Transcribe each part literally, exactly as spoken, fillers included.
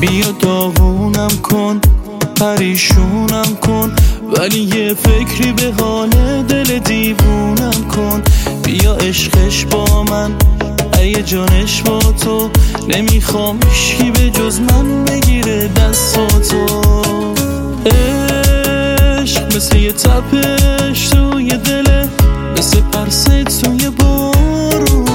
بیا داغونم کن، پریشونم کن، ولی یه فکری به حال دل دیوونم کن. بیا عشقش با من، ای جانش با تو، نمیخوام هیچکی به جز من بگیره دستاتو. عشق مثل یه تپش توی دله، مثل پرسه توی بارون.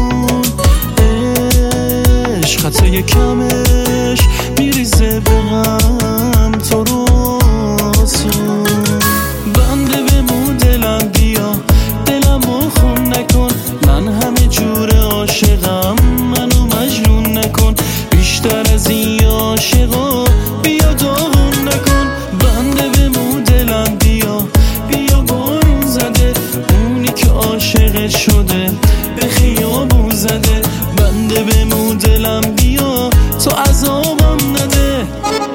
عشق خطای کمش میریزه به غم تو رو آسون. بنده بمون دلم، بیا دلمو خون نکن، من همه جور عاشقم، منو مجنون نکن. بیشتر از این عاشقا بیا داغون نکن. بنده بمون دلم، بیا بیا بارون زده، اونی که عاشقت شده به خیابون زده. بنده بمون دلم، بیا تو عذابم نده.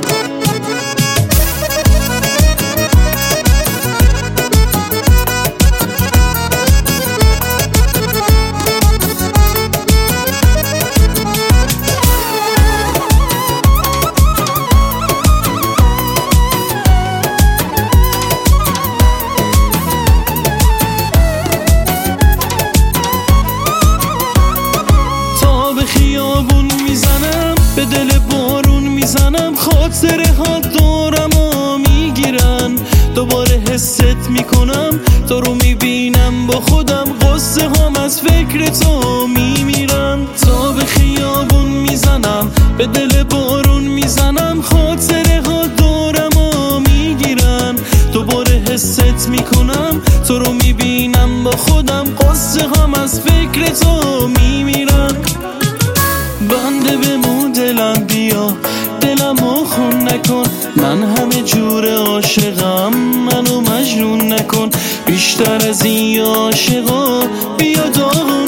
به دل بارون میزنم، خاطره ها دورم و میگیرن. دوباره حست میکنم تو رو میبینم با خودم، قصه هم از فکر تو میمیرن. تا به خیابون میزنم، به دل بارون میزنم، خاطره ها دورم و میگیرن. دوباره حست میکنم تو رو میبینم با خودم، قصه هم از فکر تو میمیرن. بنده بمون دلم، بیا دلمو خون نکن، من همه جور عاشقم، منو مجنون نکن. بیشتر از این عاشقا بیا داغون